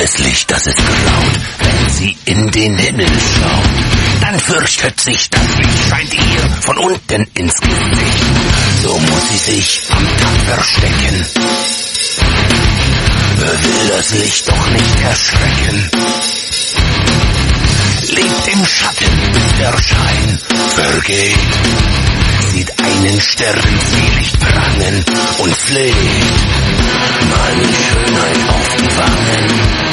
hässlich, dass es graut, wenn sie in den Himmel schaut. Dann fürchtet sich das Licht, scheint ihr von unten ins Gesicht. So muss sie sich am Tag verstecken. Will das Licht doch nicht erschrecken. Lebt im Schatten, bis der Schein vergeht. Sieht einen Stern selig prangen und fleht meine Schönheit auf die Wangen.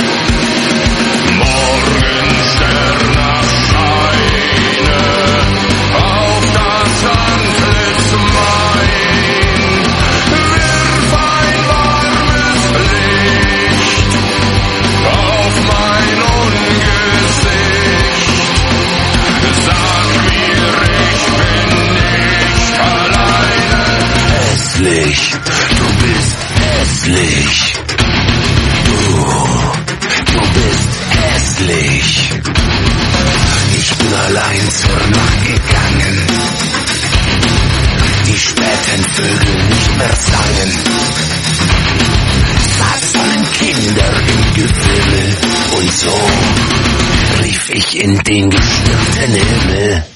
Morgensterne scheine auf das Antlitz mein. Wirf ein warmes Licht auf mein Ungesicht. Sag mir, ich bin nicht alleine. Hässlich, du bist hässlich. Du bist hässlich. Ich bin allein zur Nacht gegangen. Die späten Vögel nicht mehr sangen. Saßen Kinder im Gewimmel und so rief ich in den geschnürten Himmel.